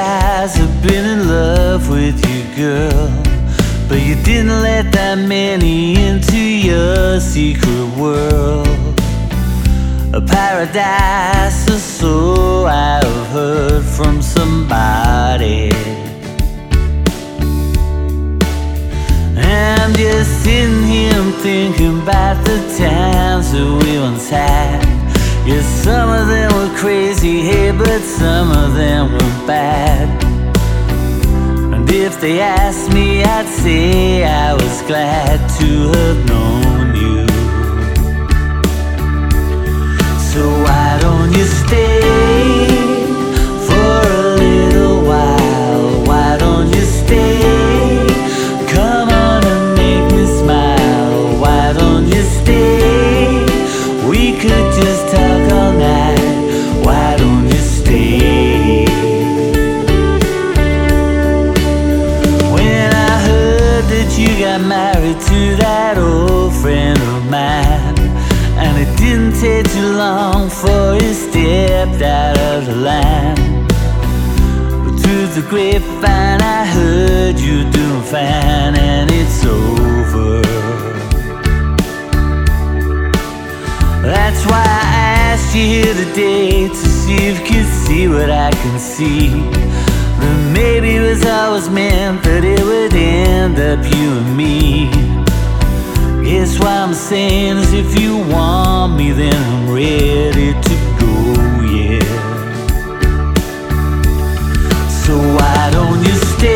guys have been in love with you, girl, but you didn't let that many into your secret world. A paradise or so I've heard from somebody. I'm just sitting here thinking about the times that we once had. Yes, some of them were crazy, hey, but some of them were bad. And if they asked me, I'd say I was glad to have known you. So why don't you stay for a little while? Why don't you stay? Come on and make me smile. Why don't you stay? We could just talk all night. Why don't you stay? When I heard that you got married to that old friend of mine, and it didn't take too long for you stepped out of the line. But through the grapevine I heard you doing fine, and it's over. That's why I asked you here today, to see if you could see what I can see. That maybe it was always meant that it would end up you and me. Guess what I'm saying is, if you want me, then I'm ready to go, yeah. So why don't you stay